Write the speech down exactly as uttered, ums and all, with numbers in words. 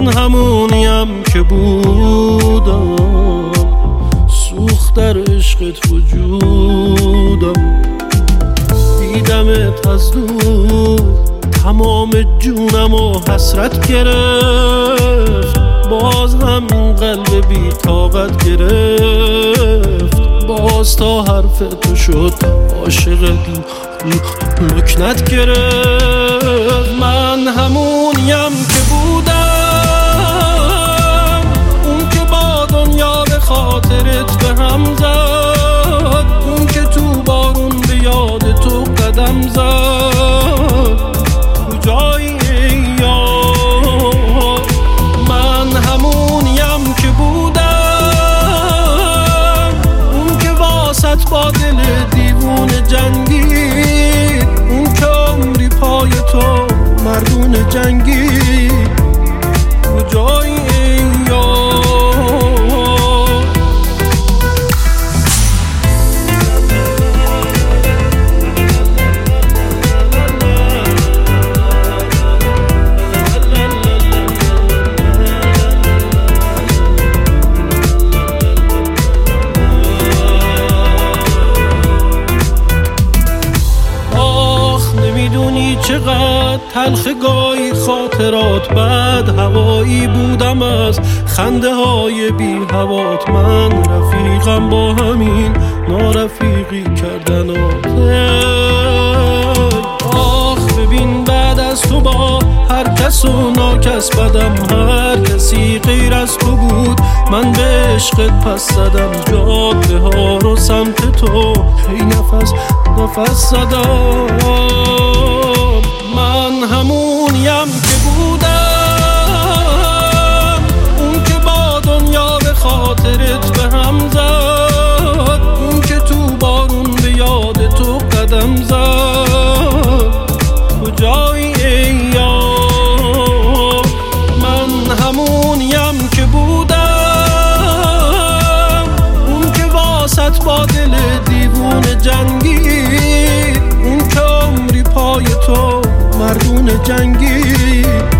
من همونیم که بودم، سوخت در عشقت وجودم، دیدمت از دور تمام جونم و حسرت گرفت، باز هم این قلب بی طاقت گرفت، باز تا حرف تو شد عاشق لکنت گرفت. من همونیم که بودم، اون که با دنیا به خاطرت به هم زد، اون که تو بارون به یاد تو قدم زد، کجایی یار؟ من همونیم که بودم، اون که واسط با دل دیوونه جنگید، اون که عمری پای تو مردون جنگید، کجایی یار؟ چقدر تلخ گاهی خاطرات، بعد هوایی بودم از خنده های بی هوات، من رفیقم با همین نارفیقی کردنات. آخ ببین بعد از تو با هر کس و ناکس بدم، هر کسی غیر از تو بود من به عشقت پس زدم، جاده ها رو سمت تو هی نفس نفس زدم. من همونیم که بودم، اون که با دنیا به خاطرت به هم زد، اون که تو بارون به یاد تو قدم زد، کجایی ای یار؟ من همونیم که بودم، اون که واسط با دل دیوونه جنگید، اون که عمری پای تو مردون جنگی.